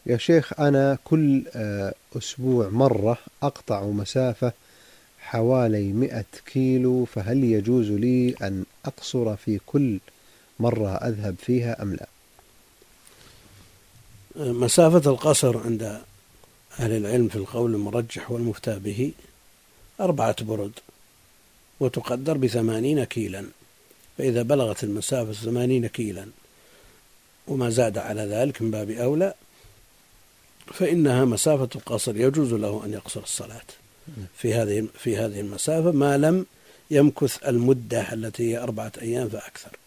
يا شيخ، أنا كل أسبوع مرة أقطع مسافة حوالي 100 كيلو، فهل يجوز لي أن أقصر في كل مرة أذهب فيها أم لا؟ مسافة القصر عند أهل العلم في القول المرجح والمفتى به 4 برد، وتقدر ب80 كيلا، فإذا بلغت المسافة 80 كيلا وما زاد على ذلك من باب أولى، فإنها مسافة القصر، يجوز له أن يقصر الصلاة في هذه المسافة ما لم يمكث المدة التي هي 4 أيام فأكثر.